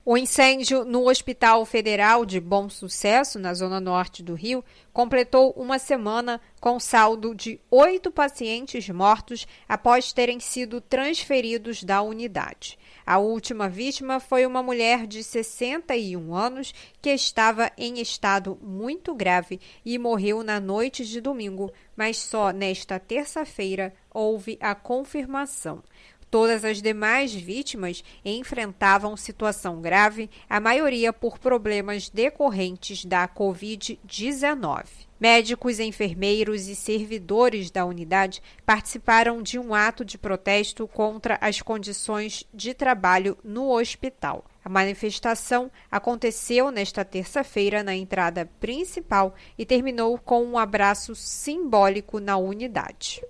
O incêndio no Hospital Federal de Bom Sucesso, na zona norte do Rio, completou uma semana com saldo de 8 pacientes mortos após terem sido transferidos da unidade. A última vítima foi uma mulher de 61 anos que estava em estado muito grave e morreu na noite de domingo, mas só nesta terça-feira houve a confirmação. Todas as demais vítimas enfrentavam situação grave, a maioria por problemas decorrentes da Covid-19. Médicos, enfermeiros e servidores da unidade participaram de um ato de protesto contra as condições de trabalho no hospital. A manifestação aconteceu nesta terça-feira na entrada principal e terminou com um abraço simbólico na unidade.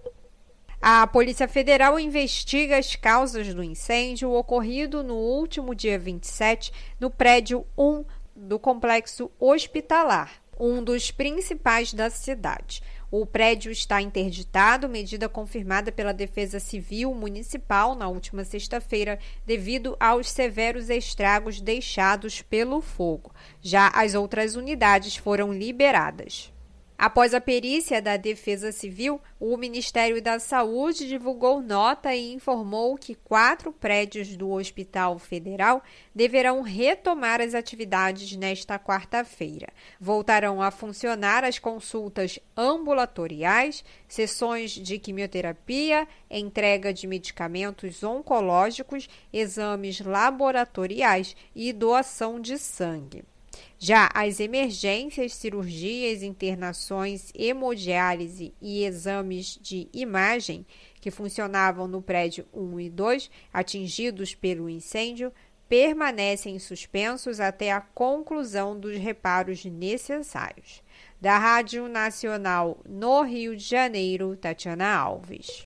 A Polícia Federal investiga as causas do incêndio ocorrido no último dia 27 no prédio 1 do complexo hospitalar, um dos principais da cidade. O prédio está interditado, medida confirmada pela Defesa Civil Municipal na última sexta-feira, devido aos severos estragos deixados pelo fogo. Já as outras unidades foram liberadas. Após a perícia da Defesa Civil, o Ministério da Saúde divulgou nota e informou que 4 prédios do Hospital Federal deverão retomar as atividades nesta quarta-feira. Voltarão a funcionar as consultas ambulatoriais, sessões de quimioterapia, entrega de medicamentos oncológicos, exames laboratoriais e doação de sangue. Já as emergências, cirurgias, internações, hemodiálise e exames de imagem, que funcionavam no prédio 1 e 2, atingidos pelo incêndio, permanecem suspensos até a conclusão dos reparos necessários. Da Rádio Nacional no Rio de Janeiro, Tatiana Alves.